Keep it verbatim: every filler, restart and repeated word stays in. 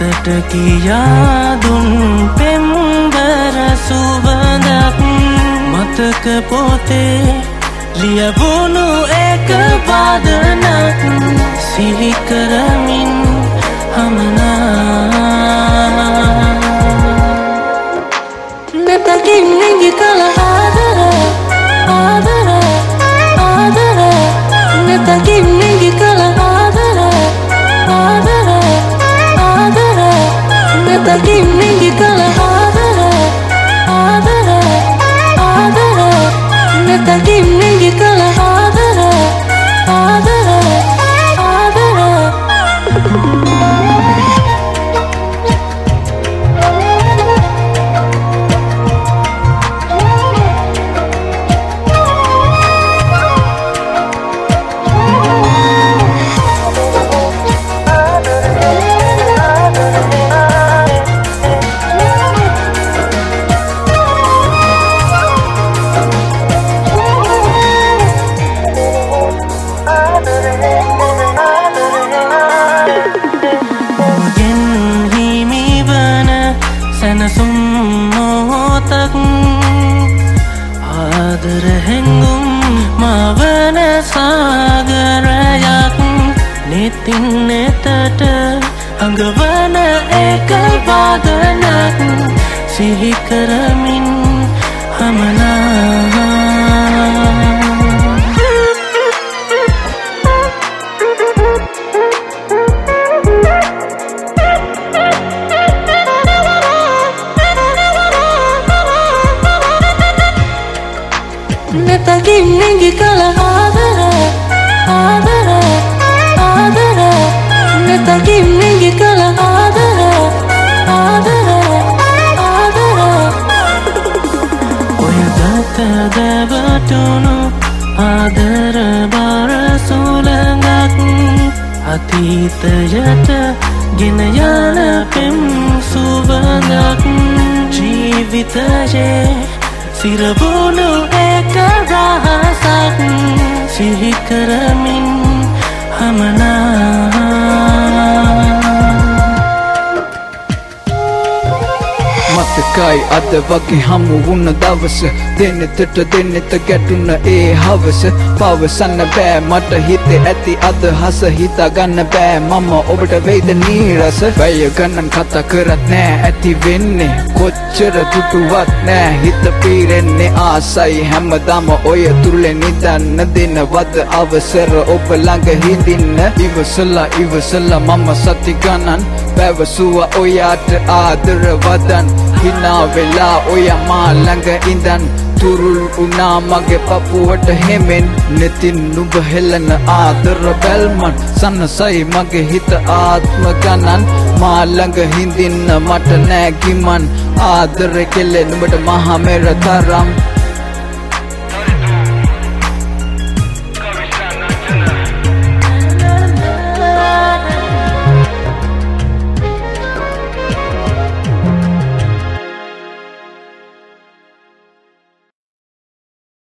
හිතට කියා දුන් පෙම්බර සුවඳක් මතක පොතේ ලියවුණු එක වදනක් සිහි කරමින් හමනා නැතකින් නිගි කල ආදර ආදර ආදර නැතකින් නිගි කල ආදර ආදර ආදර නැතකින් නිගි කල ආදර ආදර ආදර නැතකින් නිගි කල ආදර ආදර ආදර සැනසුම් මොහොතක් ආදර හැඟුම් මවන සාගරයක් නෙතින් නෙතට අඟවන එක වදනක් සිහි කරමින් හමනා නැතකින් නිගි කල ආදර ආදර ආදර නැතකින් නිගි කල ආදර ආදර ආදර ඔය දත දැවටුණු ආදර බර සුළඟක් අතීතයට ගෙන යන පෙම් සුවඳක් ජීවිතයේ සිරවුණු එක රහසක් සිහි කරමින් හමනා මතකයි අද වගේ හමු වුණ දවස දෙනෙතට දෙනෙත ගැටුණ ඒ හවස පවසන්න බෑ මට හිතේ ඇති අදහස හිතා ගන්න බෑ මම ඔබට වෙයිද නීරස වැය ගණන් කතා කරත් නෑ ඇති වෙන්නේ කොච්චර දුටුවත් නෑ හිත පීරෙන්නේ ආසයි හැමදාම ඔය තුරුලේ නිදන්න දෙනවද අවසර ඔබ ළඟ හිඳින්න ඉවසලා ඉවසලා මම සති ගණන් පැවසුවා ඔයාට ආදර වදන් හිනා වෙලා ඔය මා ළඟ ඉඳන් තුරුල් උනා මගේ පපුවට හෙමෙන් නෙතින් නුඹ හෙලන ආදර බැල්මන් සන්නසයි මගේ හිත ආත්ම ගණන් මා ළඟ හිඳින්න මට නෑ ගිමන් ආදර කෙලෙ නුඹට මහා මෙර තරම්